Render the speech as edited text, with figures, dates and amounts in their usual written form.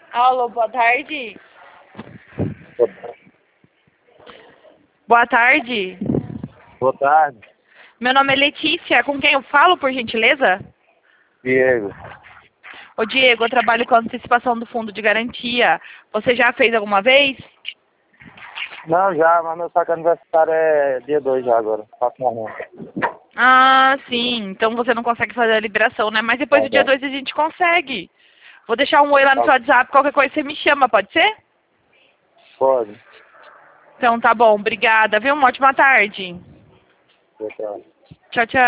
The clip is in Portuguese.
Alô, boa tarde. Boa tarde. Boa tarde. Boa tarde, Meu nome é Letícia. Com quem eu falo, por gentileza? Diego. Ô, Diego, eu trabalho com a antecipação do fundo de garantia. Você já fez alguma vez? Não, já, mas meu saco aniversário é dia 2 já agora. Faço morrendo. Ah, sim. Então você não consegue fazer a liberação, né? Mas depois Tá do dia bom. 2 a gente consegue. Vou deixar um oi lá no seu WhatsApp. Qualquer coisa você me chama, pode ser? Pode. Então tá bom. Obrigada, viu? Uma ótima tarde. Boa tarde. Tchau, tchau.